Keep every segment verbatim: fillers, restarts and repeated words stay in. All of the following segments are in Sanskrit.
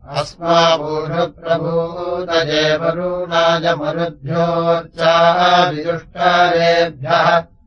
अस्माभूषु प्रभूतजे वरुणाजमरुद्भ्योर्चाः विदुष्टारेभ्यः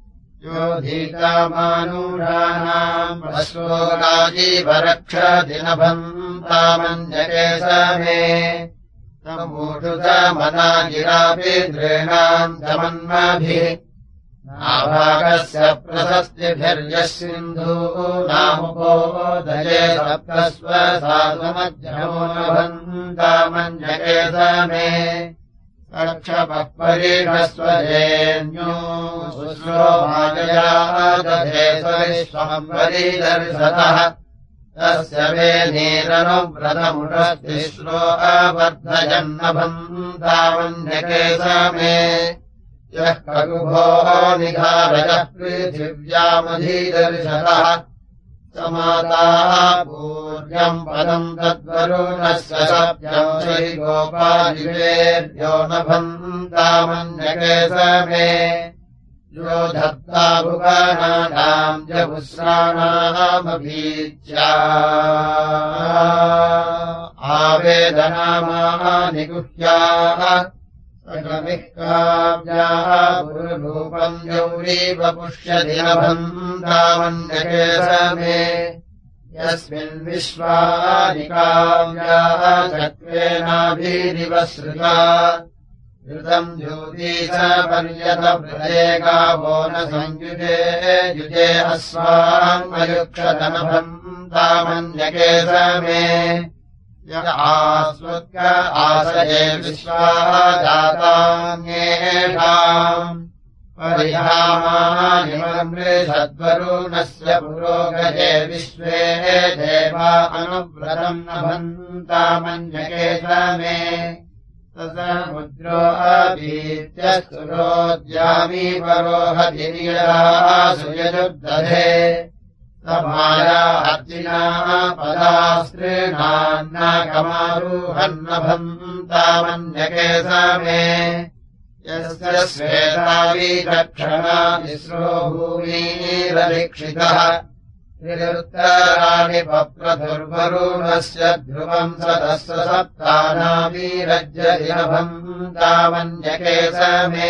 योधीकामानूढानाम् अश्वो राजीवरक्षदिनभम् तामञ्जके समे तमूषु च मनागिराभिद्रेणाम् चमन्माभिः नाभागस्य प्रशस्तिभिर्यः सिन्धूनामुपोदये सप्तस्व साधुमध्यमो नभम् तामञ्जके समे रक्षपः परीढस्वजेन्यो शुश्रो मायया दधे स्वविश्वम् परिदर्शतः तस्य वे नीरनुव्रतमुषस्तिश्रो अवर्धयन्नभम् तावन्यके समे यः ककुभो निधारयः पृथिव्यामधीदर्शतः समाताः पूर्यम् पदम् तद्वरुणस्य सप्यम् श्रीगोपादिवेर्यो नभम् तामन्यके समे यो धत्ता भुवनानाम् जपुस्राणामभीच्या आवेदनामानि गुह्याः सकमिः काव्याः गुरुरूपम् गौरीव पुष्यति नभम् तामन्यके समे यस्मिन् विश्वानि काव्याः चक्रेणाभिरिव सृता ऋतम् ज्योतिष पर्यतभृते गावो न संयुजे युजे अस्वान्मयुक्षतनभम् तामन्यके समे य आस्वत्क आसये विश्वाः जातान्येषाम् परिहामानि मृषद्वरुणस्य पुरोगजे विश्वे देवा अनुव्रतम् नभम् तामन्यके समे समुद्रो अभीत्यस्तुरोद्यामी परोहतिर्यदासु यजुर्दधे समाया अर्जिना पदास्त्रीणान्नाकमारुहन्नभम् तामन्यके समे यस्य श्वेतावीचक्षणा तिस्रो भूमिरदीक्षितः त्रिरुत्तराणि पप्रधुर्वरुणस्य ध्रुवम् सतस्य सप्तानामीरज्यदिनभम् तामन्यके समे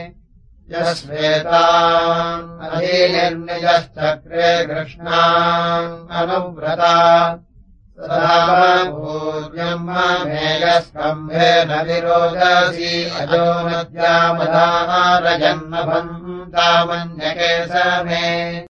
यश्वेताम् अधीनिर्निजश्चक्रे कृष्णाम् अनुव्रता सदा भूर्यम् मेयस्कम्भेन विरोदसी अजो नद्यामधारयन्नभम् तामन्यके समे